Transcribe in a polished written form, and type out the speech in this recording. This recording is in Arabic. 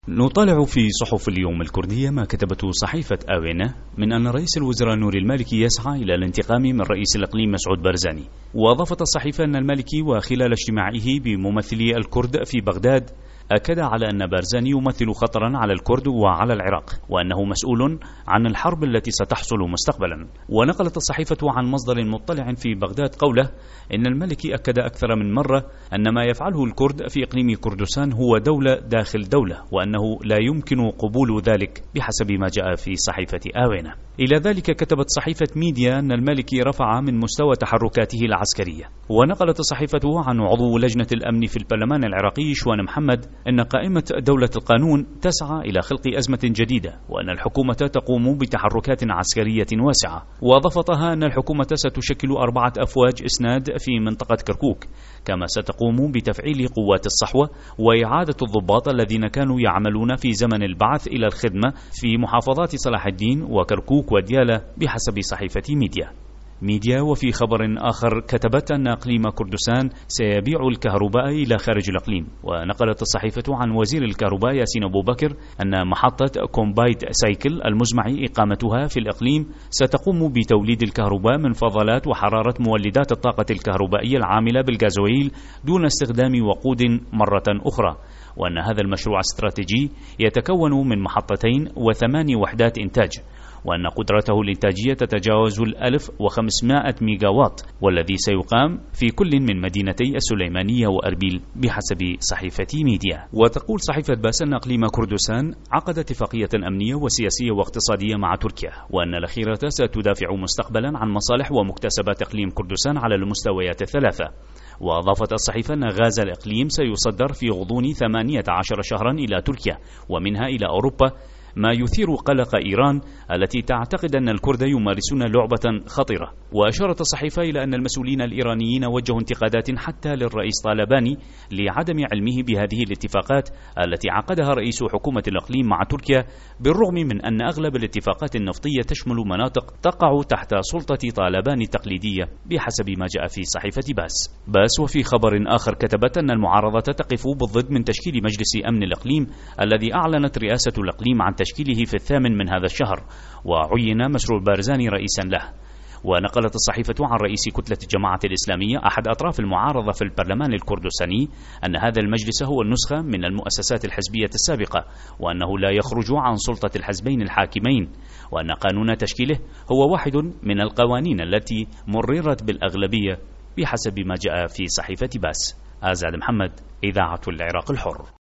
نطالع في صحف اليوم الكردية ما كتبته صحيفة آوينة من أن رئيس الوزراء نوري المالكي يسعى إلى الانتقام من رئيس الإقليم مسعود بارزاني. وأضافت الصحيفة أن المالكي وخلال اجتماعه بممثلي الكرد في بغداد أكد على أن بارزاني يمثل خطرا على الكرد وعلى العراق، وأنه مسؤول عن الحرب التي ستحصل مستقبلا. ونقلت الصحيفة عن مصدر مطلع في بغداد قوله إن المالكي أكد أكثر من مرة أن ما يفعله الكرد في إقليم كردستان هو دولة داخل دولة، وأنه لا يمكن قبول ذلك بحسب ما جاء في صحيفة آوينة. إلى ذلك كتبت صحيفة ميديا أن المالكي رفع من مستوى تحركاته العسكرية. ونقلت الصحيفة عن عضو لجنة الأمن في البرلمان العراقي شوان محمد أن قائمة دولة القانون تسعى إلى خلق أزمة جديدة، وأن الحكومة تقوم بتحركات عسكرية واسعة. وأضافتها أن الحكومة ستشكل 4 أفواج إسناد في منطقة كركوك، كما ستقوم بتفعيل قوات الصحوة وإعادة الضباط الذين كانوا يعملون في زمن البعث إلى الخدمة في محافظات صلاح الدين وكركوك وديالى بحسب صحيفة ميديا. وفي خبر آخر كتبت أن إقليم كردستان سيبيع الكهرباء إلى خارج الإقليم. ونقلت الصحيفة عن وزير الكهرباء ياسين أبو بكر أن محطة كومبايت سايكل المزمع إقامتها في الإقليم ستقوم بتوليد الكهرباء من فضلات وحرارة مولدات الطاقة الكهربائية العاملة بالغازويل دون استخدام وقود مرة أخرى، وأن هذا المشروع الاستراتيجي يتكون من محطتين و8 وحدات إنتاج، وأن قدرته الإنتاجية تتجاوز 1500 ميجاوات، والذي سيقام في كل من مدينتي السليمانية وأربيل بحسب صحيفة ميديا. وتقول صحيفة باس أن إقليم كردستان عقد اتفاقية أمنية وسياسية واقتصادية مع تركيا، وأن الأخيرة ستدافع مستقبلا عن مصالح ومكتسبات إقليم كردستان على المستويات الثلاثة. وأضافت الصحيفة أن غاز الإقليم سيصدر في غضون 18 شهرا إلى تركيا ومنها إلى أوروبا، ما يثير قلق إيران التي تعتقد أن الكرد يمارسون لعبة خطيرة. وأشارت الصحيفة إلى أن المسؤولين الإيرانيين وجهوا انتقادات حتى للرئيس طالباني لعدم علمه بهذه الاتفاقات التي عقدها رئيس حكومة الإقليم مع تركيا، بالرغم من أن أغلب الاتفاقات النفطية تشمل مناطق تقع تحت سلطة طالبان التقليدية بحسب ما جاء في صحيفة باس. وفي خبر آخر كتبت أن المعارضة تقف بالضد من تشكيل مجلس أمن الإقليم الذي أعلنت رئاسة الإقليم عن تشكيله في 8 من هذا الشهر، وعين مسعود بارزاني رئيسا له. ونقلت الصحيفة عن رئيس كتلة الجماعة الإسلامية أحد أطراف المعارضة في البرلمان الكردستاني أن هذا المجلس هو النسخة من المؤسسات الحزبية السابقة، وأنه لا يخرج عن سلطة الحزبين الحاكمين، وأن قانون تشكيله هو واحد من القوانين التي مررت بالأغلبية بحسب ما جاء في صحيفة باس. آزاد محمد، إذاعة العراق الحر.